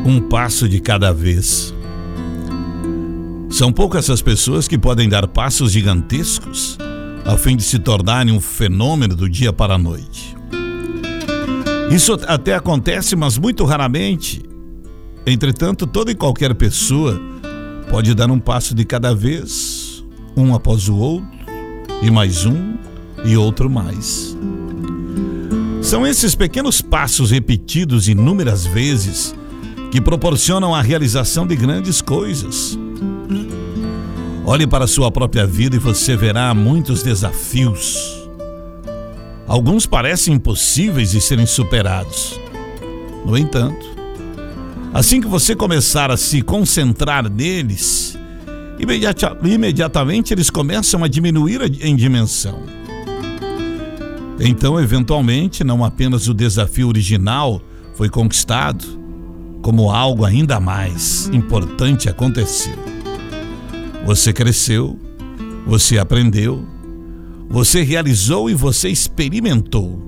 Um passo de cada vez. São poucas as pessoas que podem dar passos gigantescos a fim de se tornarem um fenômeno do dia para a noite. Isso até acontece, mas muito raramente. Entretanto, toda e qualquer pessoa pode dar um passo de cada vez, um após o outro, e mais um, e outro mais. São esses pequenos passos repetidos inúmeras vezes que proporcionam a realização de grandes coisas. Olhe para a sua própria vida e você verá muitos desafios. Alguns parecem impossíveis de serem superados. No entanto, assim que você começar a se concentrar neles, imediatamente eles começam a diminuir em dimensão. Então, eventualmente, não apenas o desafio original foi conquistado, como algo ainda mais importante aconteceu. Você cresceu, você aprendeu, você realizou e você experimentou.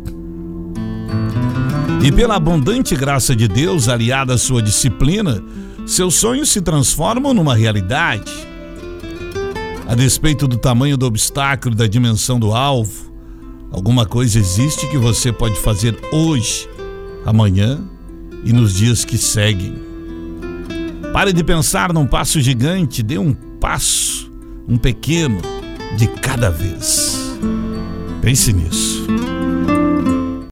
E pela abundante graça de Deus, aliada à sua disciplina, seus sonhos se transformam numa realidade. A despeito do tamanho do obstáculo e da dimensão do alvo, alguma coisa existe que você pode fazer hoje, amanhã e nos dias que seguem. Pare de pensar num passo gigante, dê um passo, um pequeno, de cada vez. Pense nisso.